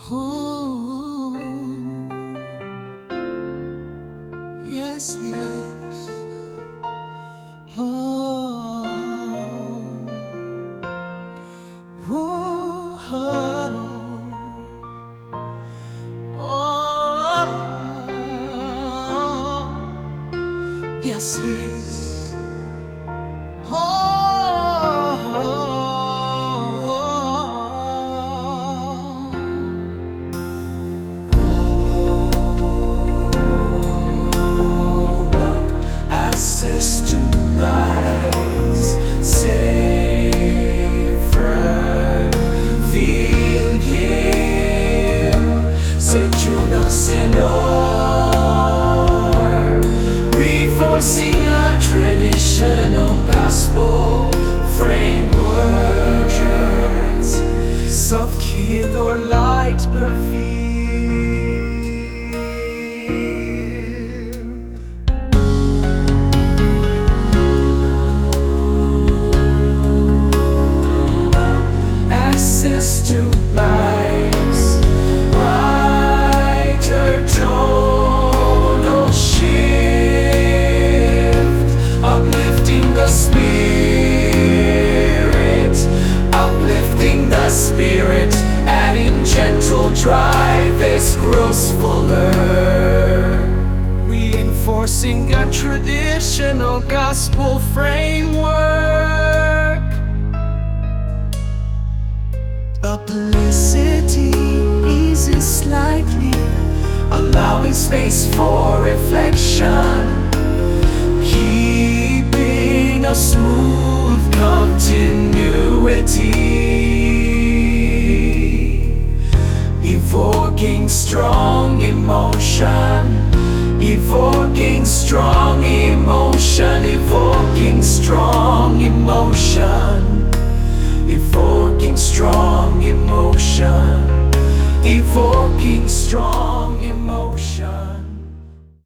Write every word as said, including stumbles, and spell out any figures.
Oh, yes, yes. Oh, oh, oh, yes, yes. Access to lies, safer, feel here, set you no senor, reinforcing a traditional gospel framework, soft kid or light perfume. To lives, brighter tonal shift, uplifting the spirit, uplifting the spirit, adding gentle drive as grows fuller, reinforcing a traditional gospel framework. Publicity eases slightly, allowing space for reflection, keeping a smooth continuity, evoking strong emotion, evoking strong emotion, evoking strong emotion, evoking strong emotion.